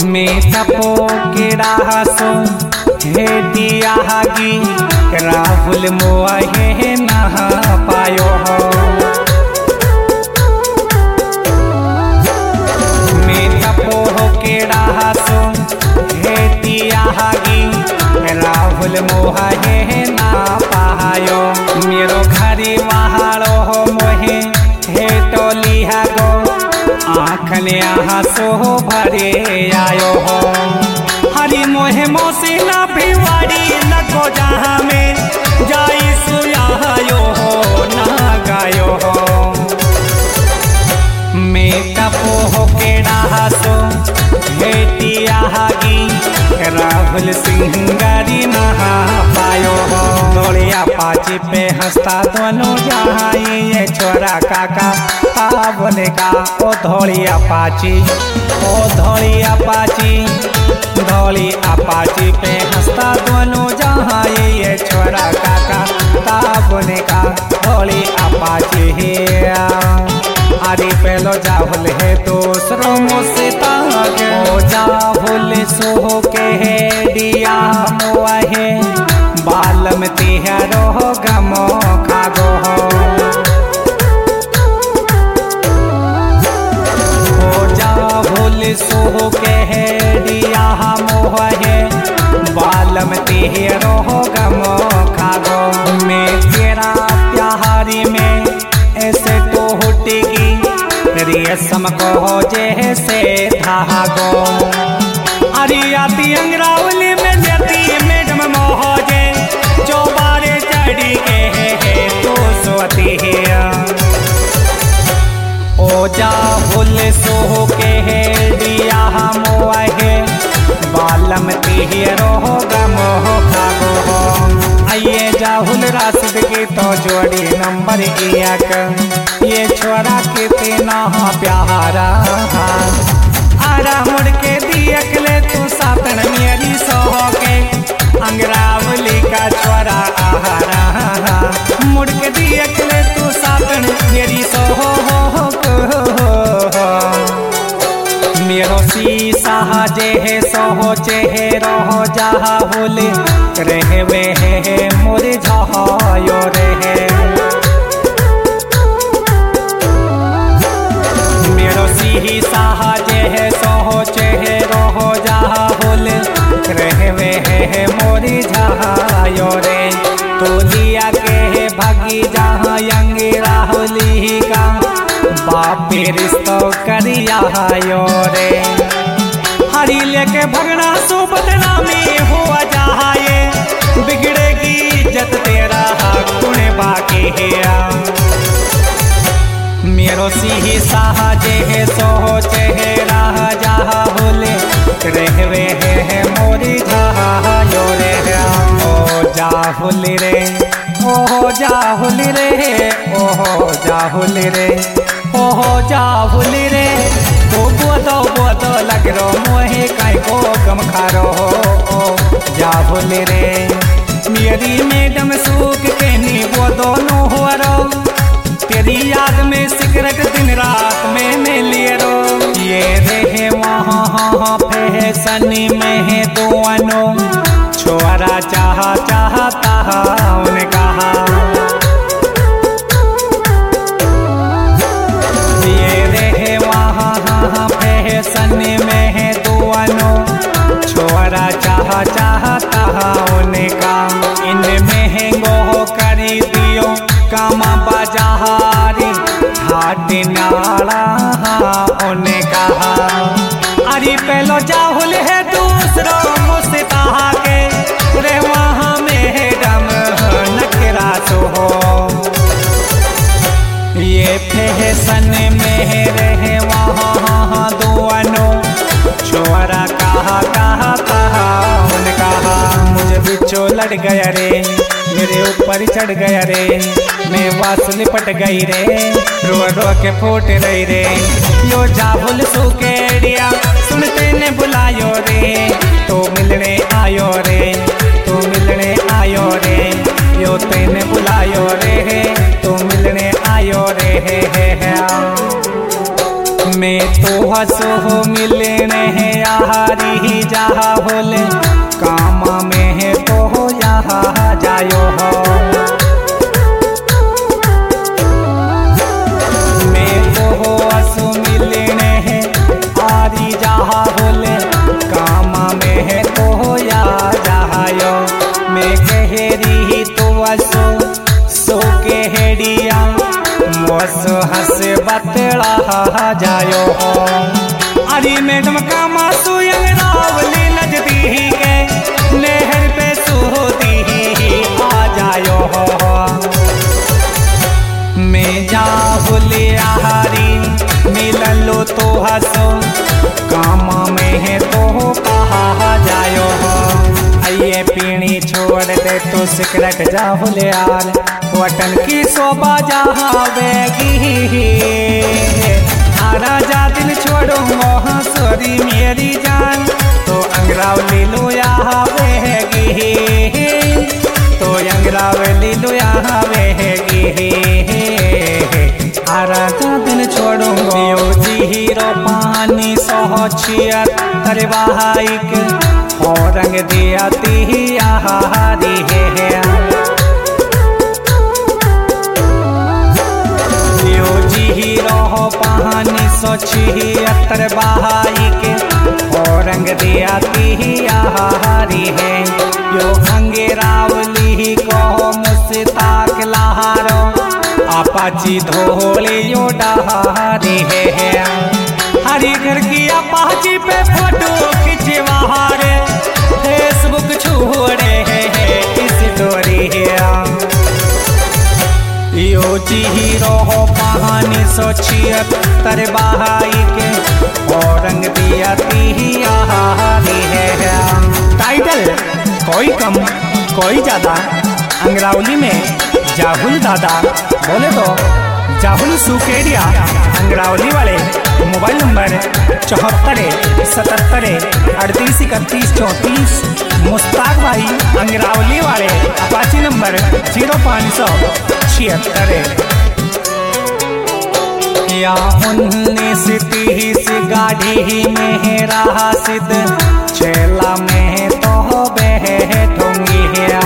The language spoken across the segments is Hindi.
में तपो केड़ा सो हे दिया हागी राहुल मोआ हे नहा पायो हो। में तपो केड़ा सो हे दिया हागी राहुल मोहा हे ना पायो। मेरो घरी वहाड़ो हो मोहे हे टोली हागो आँखने आंसू भरे आयो हो। हरी मोहे मोसी ना भिवाड़ी लगो जहाँ में जाई सुयायो हो ना गायो हो। मैं तपो हो केड़ा सो हेटिया हागी राहुल सिंगारी नहा पायो हो। दौड़िया पाची पे हंसता दोनों जहाँ ये छोरा काका बोले का ओ धौड़िया पाची ओ धौड़िया पाची धौली अपाची पे हंसता दोनों जहाँ ये छोरा काका बोले का धौली अपाची है। आदि पहलो जाहुल है दूसरों मुझसे तागे ओ जाहुल सो के है दिया मोआ है बालम तिहरो गमो खागो हो। ओ जाहुल सो के है दिया मोआ है बालम तिहरो गमो खागो। मैं तेरा प्यारी में ऐसे तो हुटेगी रेशम को जैसे धागो। अरियाती अंगरावली में लेती मैडम मोहजे चौबारे चढ़ी के है तो सोती है। ओ जाहुल सो के है दिया मोआ है बालम तिहरो गमो खागो हो। आइए जाहुल राशिद की तो जोड़ी नंबर 1 ये छोरा कितना प्यारा आरा मुड़ के दियकले तू सातन मेरी सो के अंगरावली का छोरा आहारा मुड़ के दियकले तू सातन मेरी सो मेरो शीशा जे है सो चेहरो जहा होले रहवे है मोर झायो रहे। मेरो शीशा जे है सो चेहरो जहा होले रहवे है मोर झायो रे। तो लिया के भागी जहाँ अंगेरा होली का बापे रिश्तो करिया यो रे। हरी लेके भगना सो बदनामी हुआ जहाए बिगड़ेगी इज्जत तेरा कुणे बाकी है। मेरो शीशा जे है सो चेहरा जहा बोले रहवे है मोरी झायो रे। ओ जाहुल रे ओ जाहुल रे ओ जाहुल रे ओ जाहुल रे तो बोदो लग रो मोहे काई को कम खारो हो। जाहुल रे मेरी मैडम सूख के नी वो दोनों हो रो तेरी याद में सिगरेट दिन रात में मैं लिए रो। ये रहे वहाँ फैशन में है दोनों छोरा चाहता उन्हें कहा। ये रहे वहाँ फैशन में है दोनों छोरा चाहता उन्हें का। इन महंगो करी दियो कामा बाजारी घाट नाड़ा उन्हें कहा। अरे पहलो जाहुल है दूसरों मुझसे कहा के रे वहाँ मैडम नखरा सो हो। ये फैशन में रहे वहाँ दोनों छोरा कहा उन्हें कहा। मुझे बिच्छो लड़ गया रे मेरे ऊपर चढ़ गया रे मैं वास लिपट गई रे रो के फूट रही रे। यो जाहुल सुकेड़िया सुनते ने बुलायो रे तो मिलने आयो रे तो मिलने आयो रे। यो तेने बुलायो रे तो मिलने आयो रे। मैं तो हसो मिलने है आहारी जहा होले काम में है तो यहाँ जायो हो। मैं तो हसो मिलने है आरी जहा होले काम में है तो यहाँ जायो। मैं कहेरी तो हसो सो कहेरिया मोस हंसे बतला जायो हो। अरे मैडम का मासू रावली लजदी के नहर पे सोती आ जायो हो। मैं जाहुले आहारी मिललो तो हंसो काम में है तो कहा जायो हो। आइए पीनी छोड़ दे तो सिगरेट जाहुले यार वटन की शोभा जहावेगी। राजा दिल छोड़ो मोहा सोरी मेरी जान तो अंगरावली लो यहाँ बहेगी। तो अंगरावली लो यहाँ बहेगी। राजा दिल छोड़ो जी हीरो पानी सो छियत्तर बहाइक और रंग दिया ती आहारी है। हीरो पानी सो छियत्तर बहाई के और रंग दिया ती आहारी है। यो अंगरावली को मुस्ताक लहारो अपाची धोले यो डहारी है। हरी घर की अपाची पे फोटो खिंचवा रे फेसबुक छोड़े है इस डोरी है। यो जी हीरो कहानी सो छियत्तर बहाई के और रंग दिया ती आहारी है। टाइटल कोई कम कोई ज्यादा अंगरावली में जाहुल दादा बोले तो जाहुल सुकेरिया अंगरावली वाले मोबाइल नंबर 74 77 38 31 34। मुस्ताक भाई अंगरावली वाले अपाची नंबर 0576। या 1930 गाड़ी में रहा सिद्ध चेला में तो बैठूंगी है।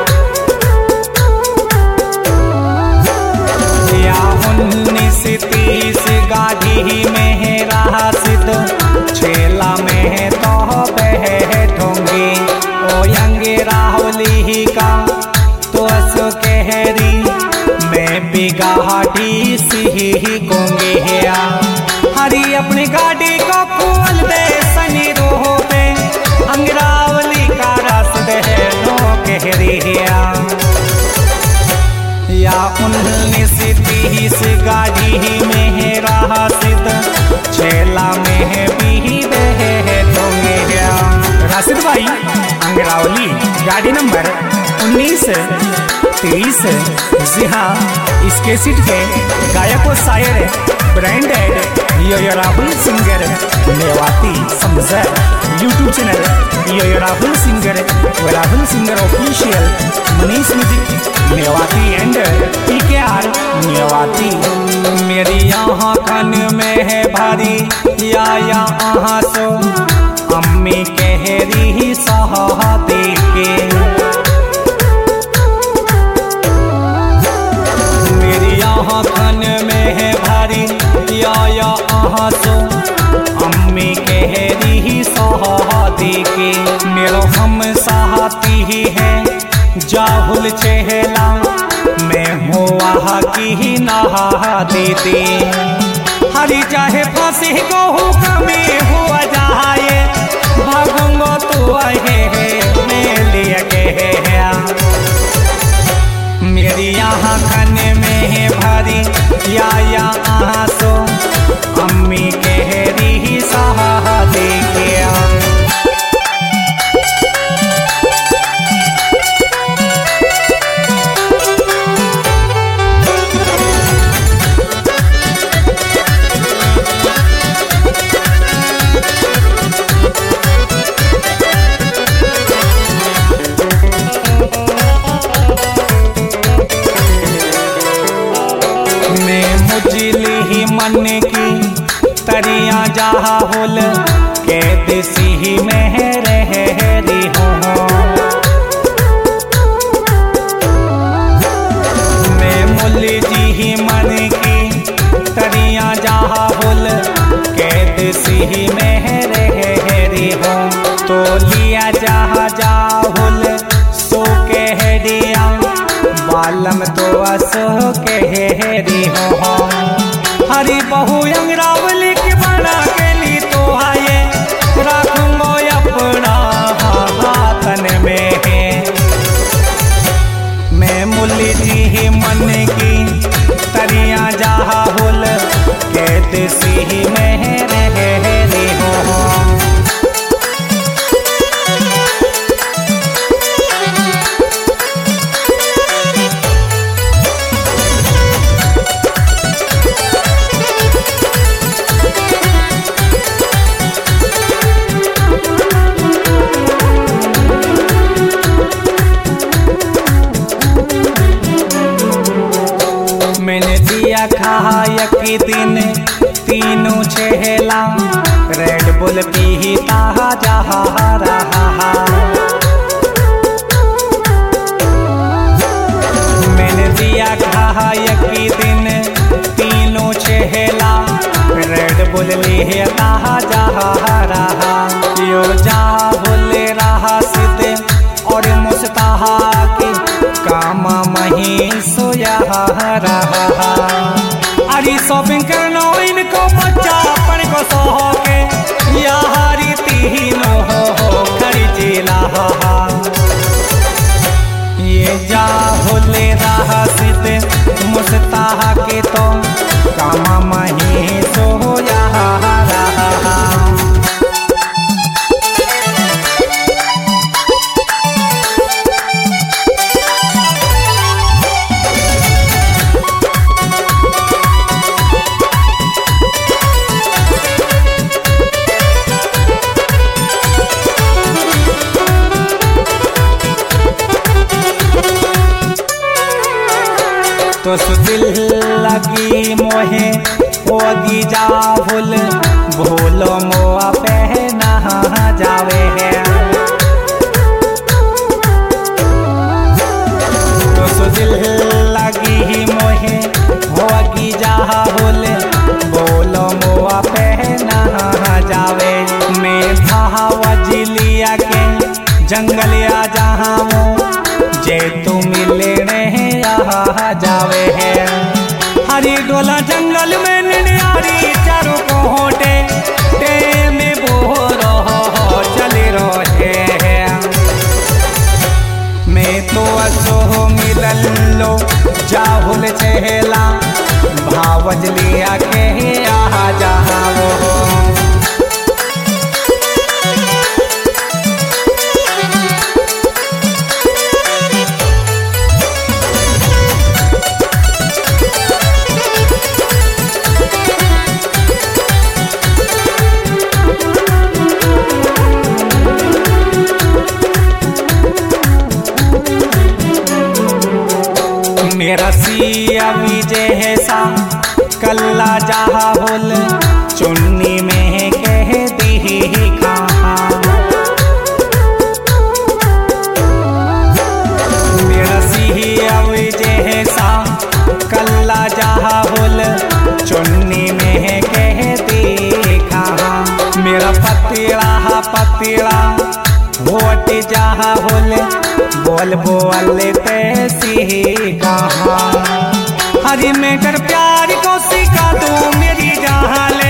या 1930 गाड़ी में रहा सिद्ध चेला में तो बैठूंगी। ओ अंगरावली का तो असो कहरी मैं बिगाड़ी सी कोंगी है। हरी अपनी गाड़ी को खोल दे सनी रोह पे अंगरावली का रास्ते है नो कहरी है। या 1930 गाड़ी में रहा सिद्ध चेला में भी बैठूंगी है। राशिद भाई अंगरावली गाड़ी नंबर 1930। जी हाँ इसके सीट के गायक व शायर branded yo Rahul singer Mewati समझे। YouTube channel yo Rahul singer व Rahul singer official Manish music Mewati and PKR Mewati. मेरी यहाँ खान में है भारी या यहाँ सो अम्मी कहरी सहाती के। मेरी यहाँ खान में है भारी या यहाँ सो अम्मी कहरी सहाती के। मेरो हम सहाती ही है जाहुल चेहला मैं हो वहाँ की नहा दीदी। हरी चाहे फांसी को हुक्म हुआ जाए भागूंगा तो आए मैं लिए के। मेरी यहाँ खाने में है भारी या यहाँ सो अम्मी कहरी सहाती के। मन की तरिया जहा हुल के दिसी में रहरी हो। मैं मुल्ली जी मन की तरिया जहा हुल के दिसी में रहरी हो। तो लिया जहा जाहुल सो के हेरिया बालम तो असो के हेरी हो। हरी बहु अंगरावली की बना के ली तो आए रखूंगो अपना हाथन में है। मैं मुल्ली जी मन की तरिया जहा हुल के दिसी में रहरी हो। मैंने दिया खाया कि दिन तीनों छेला रेड बुल पीता जहा रहा। मैंने दिया खाया कि दिन तीनों छेला रेड बुल लेता जहा रहा। यो जा बोले रहा सिद्धे और मुस्ताहा की कामा मही सोया रहा। अरे शॉपिंग करना इनको बच्चा अपन को सो के यारी तीनों हो खरीजिला। ये जा होले रहा सिद्धे मुस्ताहा के तो कामा मही सोया रहा। तो दिल लगी मोहे होगी जा भूल भूलो मोआ पहना जावे है। तो दिल लगी मोहे होगी जा भूल भूलो मोआ पहना जावे। मैं भाव जिलिया के जंगल आ जहाँ जे तू मिले जावे है। हरी डोला जंगल में निनियारी चारों को होटे ते में बोरो चले रहे। मैं तो असो मिलल लो जाहुल चेहला भावज लिया के आ जहाँ वो। मेरा सिया विजय सा कल्ला जहा होल चुन्नी में कह दी कहा। मेरा सिया विजय सा कल्ला जहा होल चुन्नी में कह दी कहा। मेरा पतिड़ा वोट जहा होल बोल बोल तैसी कहा। हरी में कर प्यार को सिखा तू मेरी जहाँ